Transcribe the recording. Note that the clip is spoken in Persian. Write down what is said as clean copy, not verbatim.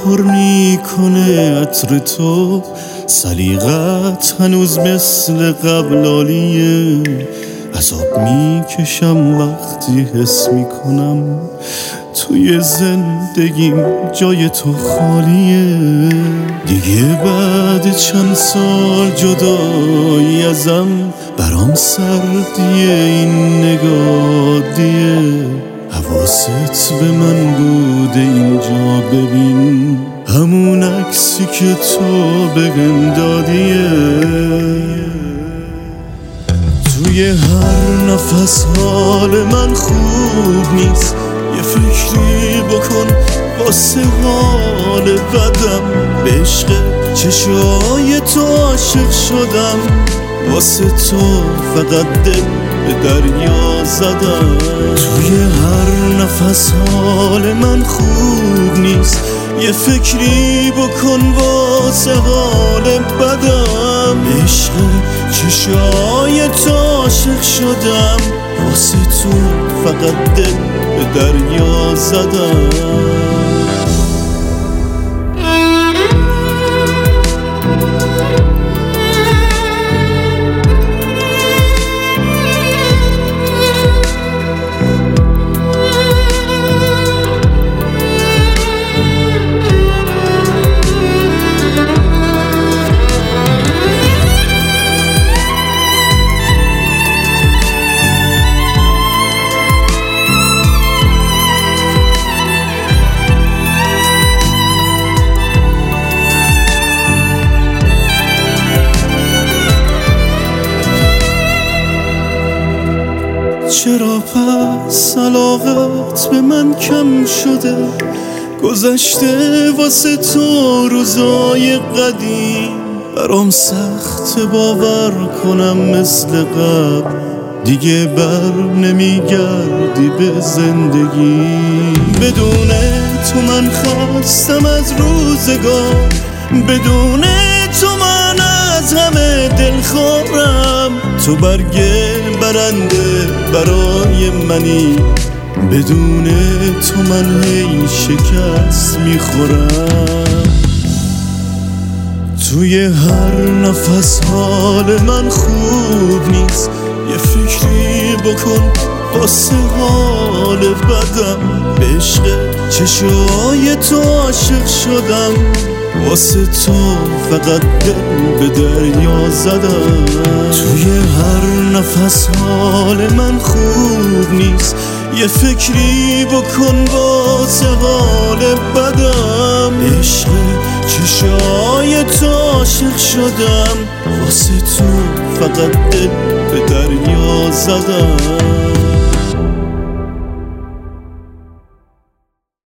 پر میکنه عطر تو، سلیقت هنوز مثل قبل عالیه. عذاب میکشم وقتی حس میکنم توی زندگیم جای تو خالیه. دیگه بعد چند سال جدایی ازم برام سردیه این نگاه دیه. حواست به من بوده اینجا ببین، همون عکسی که تو بهم دادیه. توی هر نفس حال من خوب نیست، یه فکری بکن واسه حال بدم. به عشق چشای تو عاشق شدم، واسه تو فقط دل به دریا زدم. توی هر نفس حال من خوب نیست، یه فکری بکن واسه حال بدم. به عشق چشای تو عاشق شدم، واسه تو فقط دل به دریا زدم. چرا پس علاقت به من کم شده؟ گذشته واسه تو روزای قدیم، برام سخت باور کنم مثل قبل دیگه بر نمیگردی به زندگی. بدون تو من خستم از روزگار، بدون تو من از همه دلخورم. تو برگ برنده برای منی، بدون تو من هی شکست میخورم. توی هر نفس حال من خوب نیست، یه فکری بکن واسه حال بدم. به عشق چشای تو عاشق شدم، واسه تو فقط دل به دریا زدم. توی هر نفس حال من خوب نیست، یه فکری بکن واسه حال بدم. عشق چشای تو عاشق شدم، واسه تو فقط دل به دریا زدم.